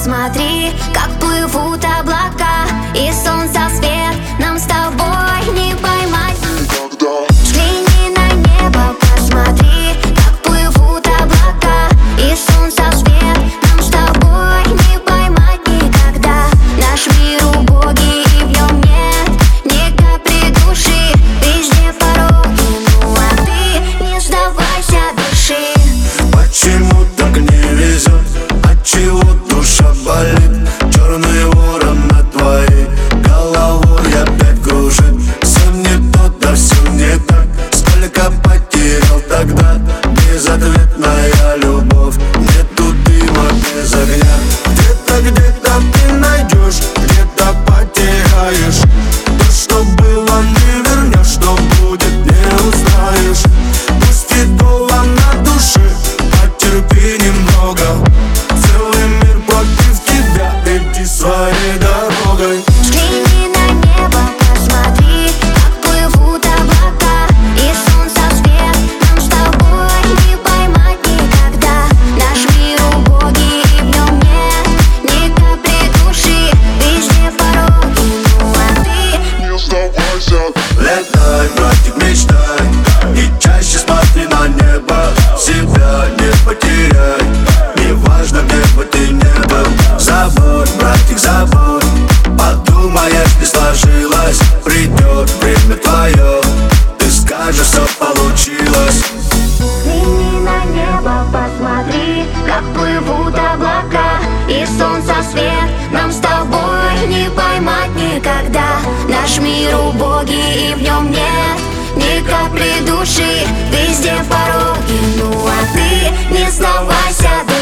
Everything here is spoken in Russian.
посмотри, как плывут облака, и солнца свет нам с тобой не поймать никогда. Взгляни на небо, посмотри, как плывут облака, и солнца свет нам с тобой не поймать никогда. Наш мир убогий, и в нем нет ни капли души, везде пороги, ну а ты не сдавайся, дыши. Почему так не везет? Отчего душа болит? Черный ворон над твоей головой опять кружит. Все не то, да все не так. Сколько потерял тогда? Безответная любовь. Нету дыма без огня. Где-то ты найдешь, где-то потеряешь. То, что было, не вернешь, что будет, не узнаешь. Пусть и дола на душе, потерпи немного. Целый мир против тебя, иди своей дорогой. Взгляни на небо, посмотри, как плывут облака, и солнца свет нам с тобой не поймать никогда. Наш мир убогий, и в нем нет ни капли души, везде пороги, ну а ты Не сдавайся. Летай, братик, мечтай, и чаще смотри на небо. Себя не потеряй, неважно, где бы ты ни был. Забудь, братик, забудь. Подумаешь, не сложилось. Придет время твое, ты скажешь, все получилось. Взгляни на небо, посмотри, как плывут облака, и солнца свет нам с тобой не поймать никогда. Наш мир убогий, и в нем нет ни капли души, везде пороги, ну а ты не сдавайся.